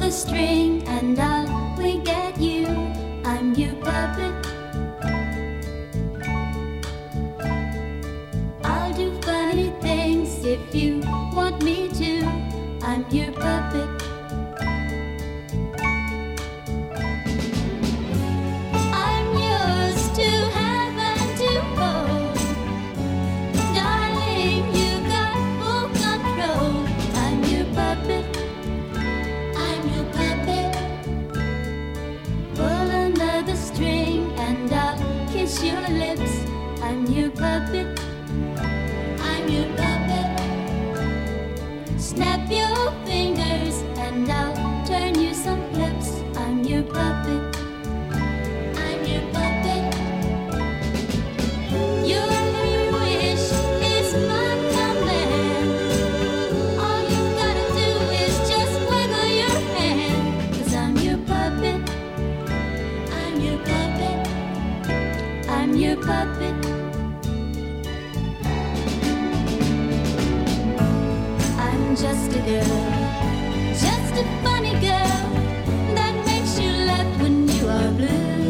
the string and I'll wink at you. I'm your puppet. I'll do funny things if you want me to. I'm your puppet. I'm yours to have and to hold. Darling, you got full control. I'm your puppet. I'm your puppet. Pull another string and I'll kiss your lips. I'm your puppet. I'm your puppet. Snap your fingers and I'll turn you some flips. I'm your puppet. I'm your puppet. Your wish is my command. All you gotta do is just wiggle your hand. 'Cause I'm your puppet. I'm your puppet. I'm your puppet. I'm just a girl, just a funny girl that makes you laugh when you are blue.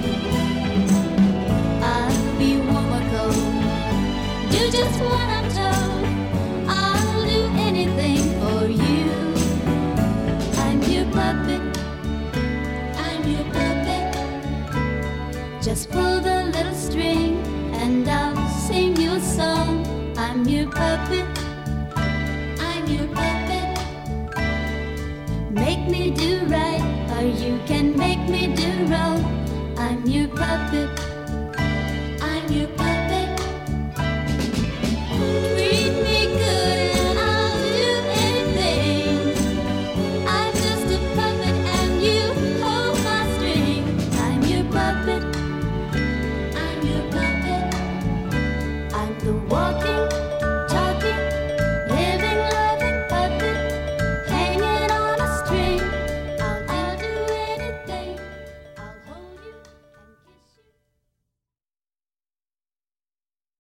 I'll be warm or cold, do just what I'm told. I'll do anything for you. I'm your puppet. I'm your puppet. Just pull the little string and I'll sing you a song. I'm your puppet. I'm your puppet. Make me do right, or you can make me do wrong. I'm your puppet. I'm your puppet.